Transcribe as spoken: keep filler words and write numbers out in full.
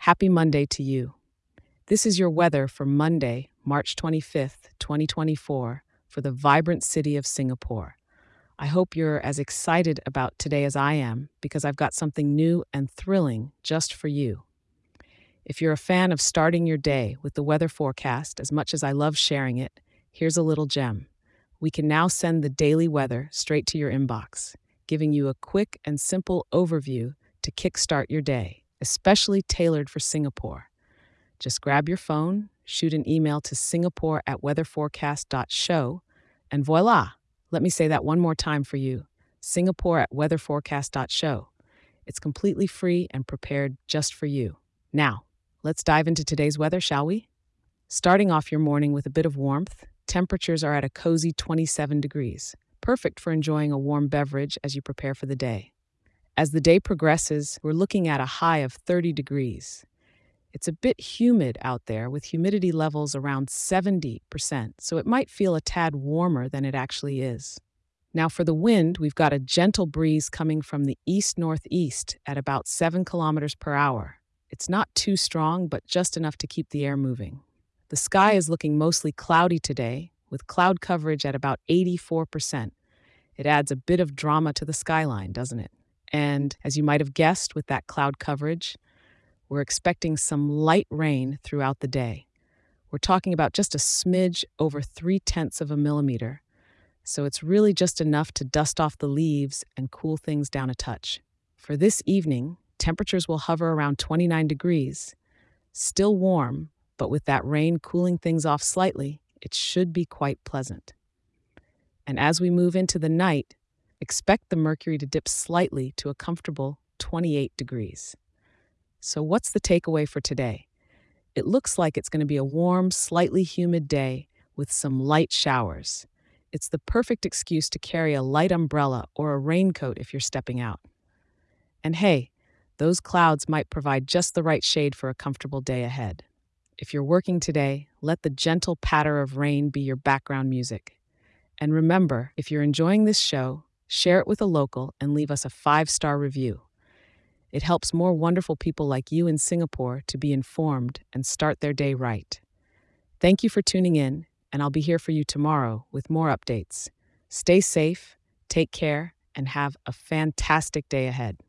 Happy Monday to you. This is your weather for Monday, March twenty-fifth, twenty twenty-four, for the vibrant city of Singapore. I hope you're as excited about today as I am because I've got something new and thrilling just for you. If you're a fan of starting your day with the weather forecast as much as I love sharing it, here's a little gem. We can now send the daily weather straight to your inbox, giving you a quick and simple overview to kickstart your day, especially tailored for Singapore. Just grab your phone, shoot an email to singapore at weatherforecast dot show, and voila! Let me say that one more time for you. Singapore at weatherforecast dot show. It's completely free and prepared just for you. Now, let's dive into today's weather, shall we? Starting off your morning with a bit of warmth, temperatures are at a cozy twenty-seven degrees, perfect for enjoying a warm beverage as you prepare for the day. As the day progresses, we're looking at a high of thirty degrees. It's a bit humid out there with humidity levels around seventy percent, so it might feel a tad warmer than it actually is. Now for the wind, we've got a gentle breeze coming from the east-northeast at about seven kilometers per hour. It's not too strong, but just enough to keep the air moving. The sky is looking mostly cloudy today, with cloud coverage at about eighty-four percent. It adds a bit of drama to the skyline, doesn't it? And as you might have guessed with that cloud coverage, we're expecting some light rain throughout the day. We're talking about just a smidge over three-tenths of a millimeter, so it's really just enough to dust off the leaves and cool things down a touch. For this evening, temperatures will hover around twenty-nine degrees, still warm, but with that rain cooling things off slightly, it should be quite pleasant. And as we move into the night, expect the mercury to dip slightly to a comfortable twenty-eight degrees. So what's the takeaway for today? It looks like it's going to be a warm, slightly humid day with some light showers. It's the perfect excuse to carry a light umbrella or a raincoat if you're stepping out. And hey, those clouds might provide just the right shade for a comfortable day ahead. If you're working today, let the gentle patter of rain be your background music. And remember, if you're enjoying this show, share it with a local and leave us a five-star review. It helps more wonderful people like you in Singapore to be informed and start their day right. Thank you for tuning in, and I'll be here for you tomorrow with more updates. Stay safe, take care, and have a fantastic day ahead.